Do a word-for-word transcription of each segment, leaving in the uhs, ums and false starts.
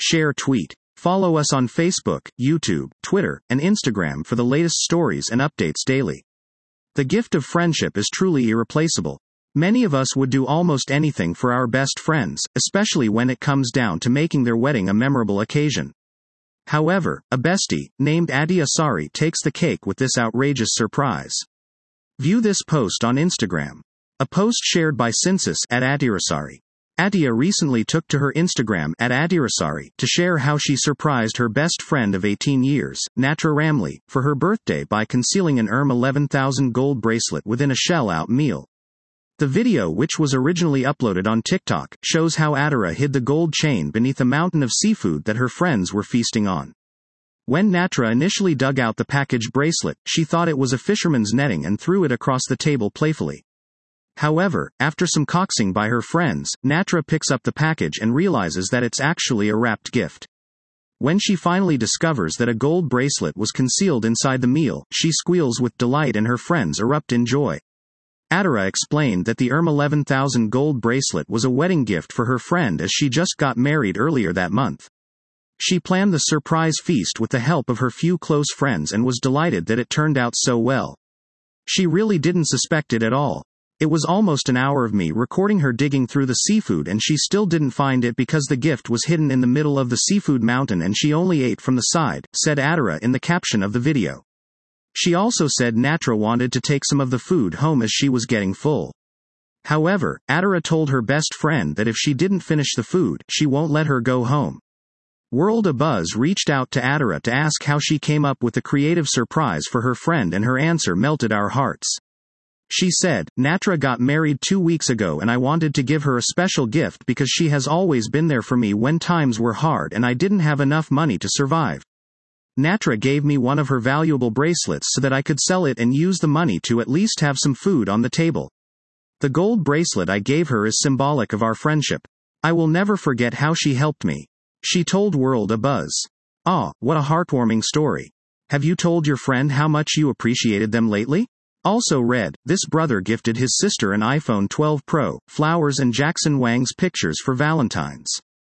Share tweet. Follow us on Facebook, YouTube, Twitter, and Instagram for the latest stories and updates daily. The gift of friendship is truly irreplaceable. Many of us would do almost anything for our best friends, especially when it comes down to making their wedding a memorable occasion. However, a bestie, named Atia Sari, takes the cake with this outrageous surprise. View this post on Instagram. A post shared by Sinsis at Atirasari. Atia recently took to her Instagram at Atirasari to share how she surprised her best friend of eighteen years, Natra Ramli, for her birthday by concealing an E R M eleven thousand gold bracelet within a shell-out meal. The video, which was originally uploaded on TikTok, shows how Atira hid the gold chain beneath a mountain of seafood that her friends were feasting on. When Natra initially dug out the packaged bracelet, she thought it was a fisherman's netting and threw it across the table playfully. However, after some coaxing by her friends, Natra picks up the package and realizes that it's actually a wrapped gift. When she finally discovers that a gold bracelet was concealed inside the meal, she squeals with delight and her friends erupt in joy. Atira explained that the E R M eleven thousand gold bracelet was a wedding gift for her friend as she just got married earlier that month. She planned the surprise feast with the help of her few close friends and was delighted that it turned out so well. She really didn't suspect it at all. It was almost an hour of me recording her digging through the seafood and she still didn't find it because the gift was hidden in the middle of the seafood mountain and she only ate from the side, said Atira in the caption of the video. She also said Natra wanted to take some of the food home as she was getting full. However, Atira told her best friend that if she didn't finish the food, she won't let her go home. World A Buzz reached out to Atira to ask how she came up with the creative surprise for her friend and her answer melted our hearts. She said, Natra got married two weeks ago and I wanted to give her a special gift because she has always been there for me when times were hard and I didn't have enough money to survive. Natra gave me one of her valuable bracelets so that I could sell it and use the money to at least have some food on the table. The gold bracelet I gave her is symbolic of our friendship. I will never forget how she helped me. She told World A Buzz. Ah, what a heartwarming story. Have you told your friend how much you appreciated them lately? Also read, this brother gifted his sister an iPhone twelve Pro, flowers and Jackson Wang's pictures for Valentine's.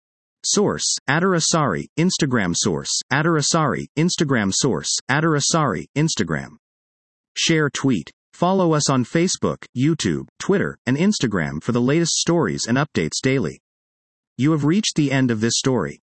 Source, Atira Sari, Instagram. Source, Atira Sari, Instagram. Source, Atira Sari, Instagram. Share tweet. Follow us on Facebook, YouTube, Twitter, and Instagram for the latest stories and updates daily. You have reached the end of this story.